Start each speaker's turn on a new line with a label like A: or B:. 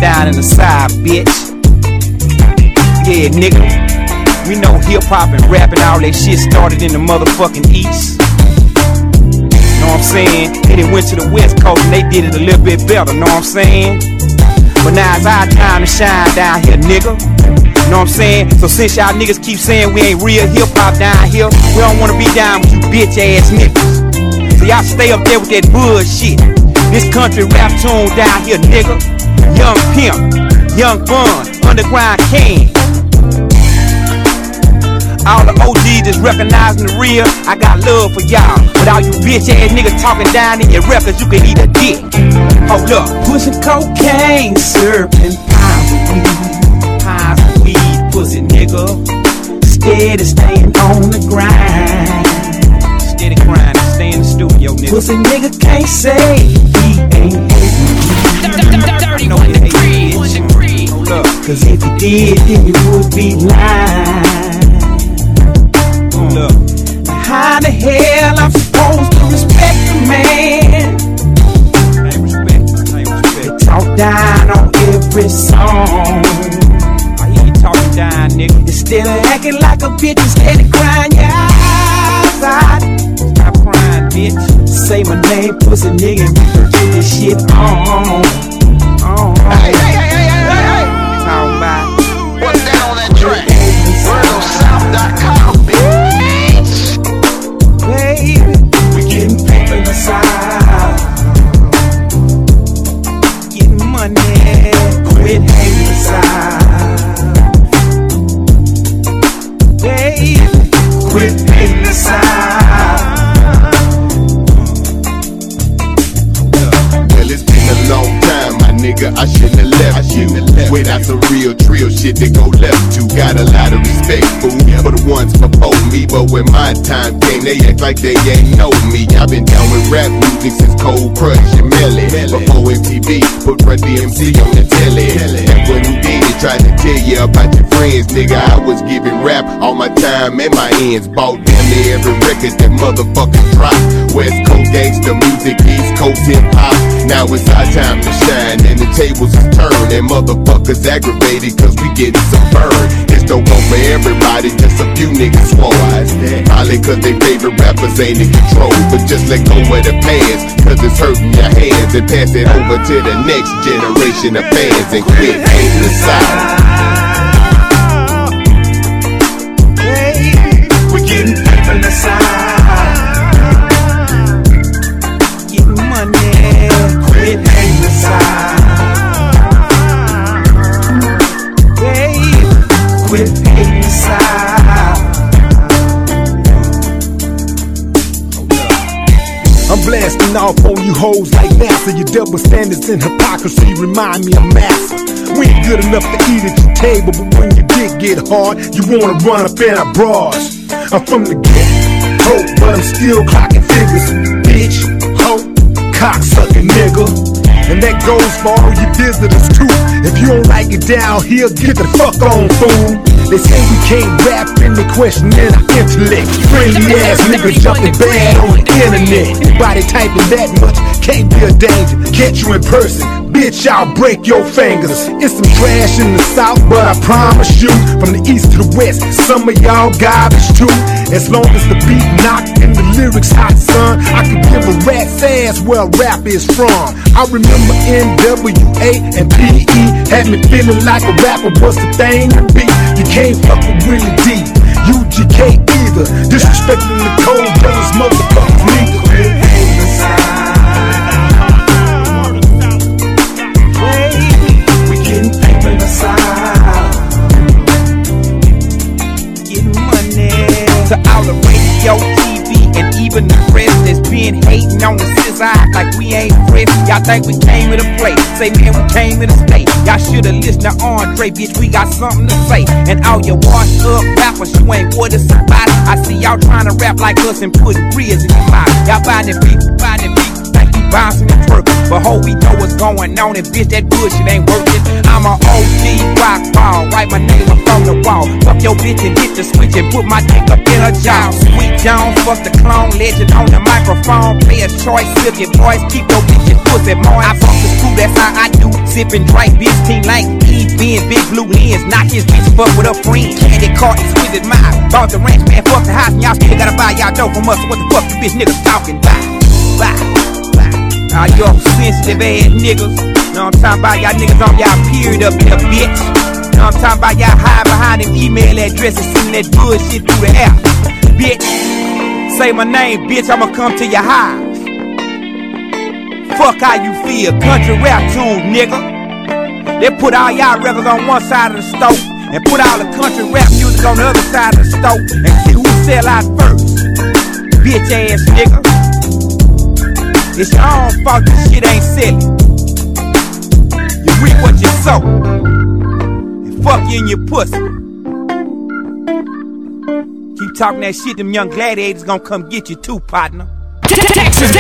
A: down in the side, bitch. Yeah, nigga. We know hip-hop and rap and all that shit started in the motherfucking East. Know what I'm saying? They done went to the West Coast and they did it a little bit better, know what I'm saying? But now it's our time to shine down here, nigga. Know what I'm saying? So since y'all niggas keep saying we ain't real hip-hop down here, we don't wanna be down with you bitch-ass niggas. So y'all stay up there with that bullshit. This country rap tune down here, nigga. Young Pimp, Young Fun, Underground King. All the OGs that's recognizing the real, I got love for y'all. But all you bitch-ass niggas talking down in your records, you can eat a dick. Hold up. Pushing cocaine, serving pies of weed, pussy nigga. Steady staying on the grind. Steady grinding, stay in the studio, nigga. Pussy nigga can't say he ain't hating. I know he hating, bitch. Hold up. Cause if he did, then he would be lying. Look. How the hell I'm supposed to respect the man? I ain't respect. They talk down on every song. I hear you talking down, nigga. Instead of acting like a bitch, instead of crying your eyes out. Stop crying, bitch. Say my name, pussy nigga, and we can get this shit on. Hey. Talking about
B: what's down on that track? WordOfSouth.com, bitch.
A: Baby, we getting paper in the side, getting money, quit hating the side. Baby, quit hating the side.
C: Well, it's been a long time, my nigga, I shouldn't have left you. Without some real trill shit that go left you. Got a lot of respect for the ones before me, but when my time came, they act like they ain't know me. I've been down with rap music since Cold Crush and Melly. Before MTV put Run DMC on the telly. And when you did, tried to tell you about your friends, nigga, I was giving rap all my time and my ends. Bought damn near every record that motherfuckers dropped. West Coast gangsta music, East Coast hip hop. Now it's our time to shine and the tables is turned. And motherfuckers aggravated cause we getting some burn. This don't go for everybody, just a few niggas swore. Probably cause they favorite rappers ain't in control. But just let go of the past, cause it's hurting your hands. And pass it over to the next generation of fans. And quit hating the South.
A: Hey, we're getting paper in the side, getting money, quit hating the side. Baby, quit hating the side.
D: I'm blasting off on you hoes like NASA. Your double standards and hypocrisy remind me of massa. We ain't good enough to eat at your table, but when your dick get hard, you wanna run up in our bras. I'm from the ghetto, but I'm still clocking figures. Bitch, hoe, cocksucking nigga. And that goes for all you visitors too. If you don't like it down here, get the fuck on, fool. They say we can't rap and they questioning our intellect. Friendly ass niggas jumping bad on the internet. Anybody typing that much can't be a danger. Catch you in person, bitch, I'll break your fingers. It's some trash in the South, but I promise you, from the east to the west, some of y'all garbage too. As long as the beat knocked and the lyrics hot, son, I can give a rat's ass where rap is from. I remember NWA and PE had me feeling like a rapper was the thing to be. You can't fuck with Willie D, UGK either. Disrespecting the Cold Brothers, motherfuckers neither. We getting paper in the side, getting money. To all the radio, TV, and even the press that's been hating on the side like we ain't fresh. Y'all think we came to play? Say man, we came to stay. Y'all shoulda listened to Andre, bitch. We got something to say. And all your washed up rappers, you ain't what it's about. I see y'all trying to rap like us and putting grills in your mouth. Y'all finding beats, think you bouncing and twerking. But ho, we know what's going on, and bitch, that bullshit ain't working. I'm a OG rock ball, write my name up on the wall. Fuck your bitch and hit the switch and put my dick up in her jaw. Sweet Jones, fuck the clone legend on the microphone. Play a choice, silky boys, keep your bitches
A: pussy, more. I bought the screw, that's how I do. Sippin' drink, bitch, team like being big blue lens. Knock his bitch, fuck with a friend. Candy cart, exquisite mind. Bought the ranch, man, fuck the house, and y'all still gotta buy y'all dope from us. So what the fuck the bitch niggas talking about? Bye. All y'all sensitive ass niggas. Know what I'm talking about? Y'all niggas on y'all period up there, bitch. Know what I'm talking about? Y'all hide behind them email addresses, sending that bullshit through the app. Bitch, say my name, bitch, I'ma come to your house. Fuck how you feel, country rap tune, nigga. They put all y'all records on one side of the stove and put all the country rap music on the other side of the stove and see who sell out first. Bitch ass nigga. It's your own fault this shit ain't selling. You reap what you sow. And fuck you in your pussy. Keep talking that shit, them young gladiators gonna come get you too, partner.
E: Texas